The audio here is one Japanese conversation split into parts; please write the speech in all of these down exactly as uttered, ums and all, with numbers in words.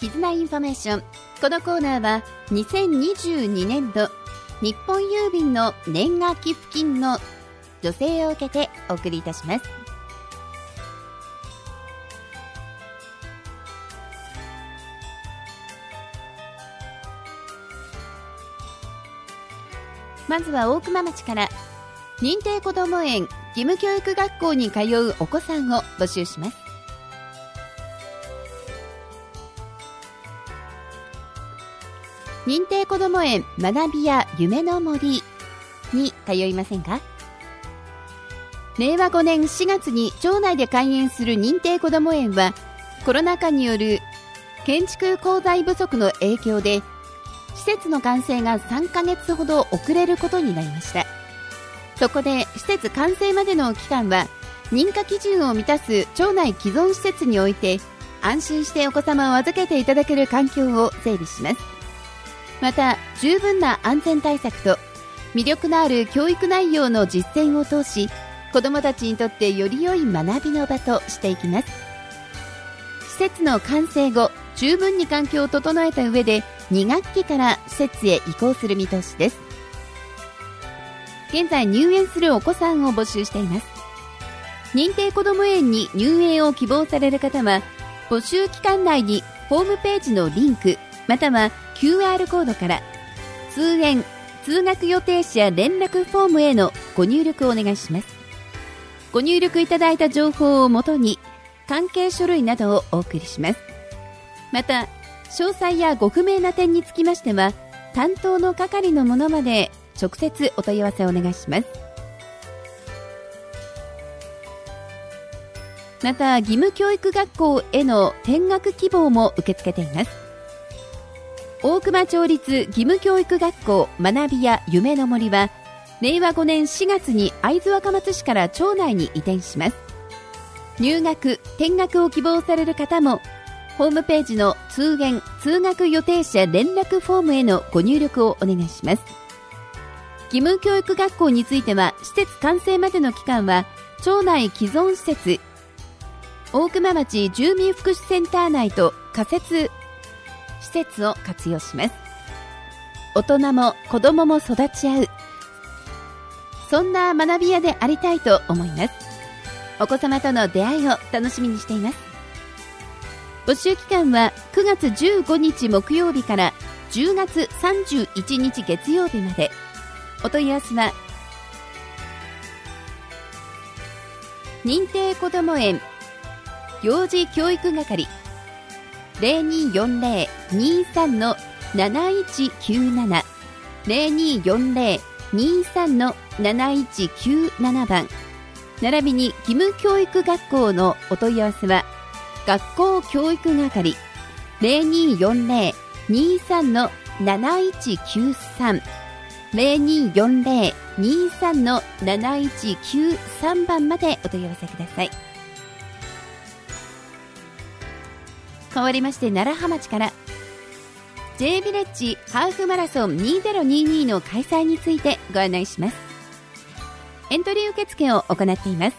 絆インフォメーション。このコーナーはにせんにじゅうにねんど日本郵便の年賀寄付金の助成を受けてお送りいたします。まずは大熊町から、認定こども園義務教育学校に通うお子さんを募集します。認定こども園学びや夢の森に通いませんか？れいわごねんしがつに町内で開園する認定こども園は、コロナ禍による建築鋼材不足の影響で施設の完成がさんかげつほど遅れることになりました。そこで施設完成までの期間は認可基準を満たす町内既存施設において安心してお子様を預けていただける環境を整備します。また十分な安全対策と魅力のある教育内容の実践を通し、子どもたちにとってより良い学びの場としていきます。施設の完成後、十分に環境を整えた上でにがっきから施設へ移行する見通しです。現在入園するお子さんを募集しています。認定こども園に入園を希望される方は、募集期間内にホームページのリンクまたは キューアール コードから通園・通学予定者連絡フォームへのご入力をお願いします。ご入力いただいた情報をもとに関係書類などをお送りします。また詳細やご不明な点につきましては、担当の係の者まで直接お問い合わせをお願いします。また義務教育学校への転学希望も受け付けています。大熊町立義務教育学校学びや夢の森は、れいわごねんしがつに会津若松市から町内に移転します。入学・転学を希望される方も、ホームページの通園・通学予定者連絡フォームへのご入力をお願いします。義務教育学校については、施設完成までの期間は町内既存施設大熊町住民福祉センター内と仮設施設を活用します。大人も子どもも育ち合う、そんな学び屋でありたいと思います。お子様との出会いを楽しみにしています。募集期間はくがつじゅうごにち木曜日からじゅうがつさんじゅういちにち月曜日まで。お問い合わせは認定こども園幼児教育係 ゼロにーよんゼロ にーさん なないちきゅうなな ゼロにーよんゼロ にーさん なないちきゅうなな 番並びに義務教育学校のお問い合わせは学校教育係 ゼロにーよんゼロ にーさん なないちきゅうさん ゼロにーよんゼロ にーさん なないちきゅうさん 番までお問い合わせください。変わりまして楢葉町から J ヴィレッジハーフマラソンにせんにじゅうにの開催についてご案内します。エントリー受付を行っています。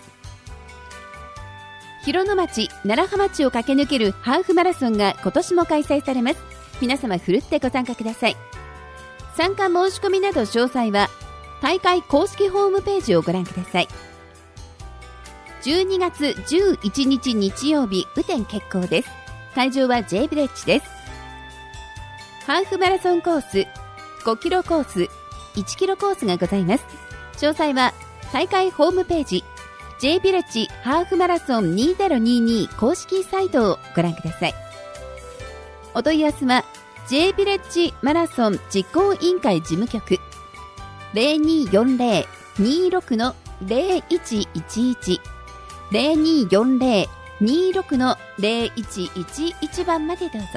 広野町、楢葉町を駆け抜けるハーフマラソンが今年も開催されます。皆様ふるってご参加ください。参加申し込みなど詳細は大会公式ホームページをご覧ください。じゅうにがつじゅういちにち日曜日、雨天決行です。会場は J ヴィレッジです。ハーフマラソンコース、ごキロコース、いちキロコースがございます。詳細は大会ホームページ J ヴィレッジハーフマラソンにせんにじゅうに公式サイトをご覧ください。お問い合わせは J ヴィレッジマラソン実行委員会事務局 ゼロにーよんゼロ にーろく ゼロいちいちいち ゼロにーよんゼロ にーろく ゼロいちいちいち 番までどうぞ。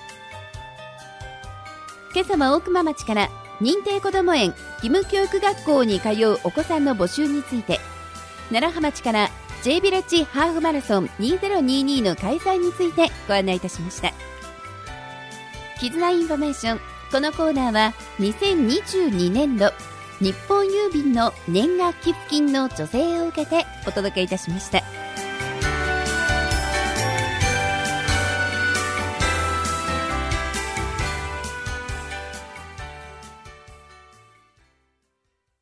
今朝も大熊町から認定こども園義務教育学校に通うお子さんの募集について、楢葉町から J ヴィレッジハーフマラソンにせんにじゅうにの開催についてご案内いたしました。絆インフォメーション、このコーナーはにせんにじゅうにねんど日本郵便の年賀寄付金の助成を受けてお届けいたしました。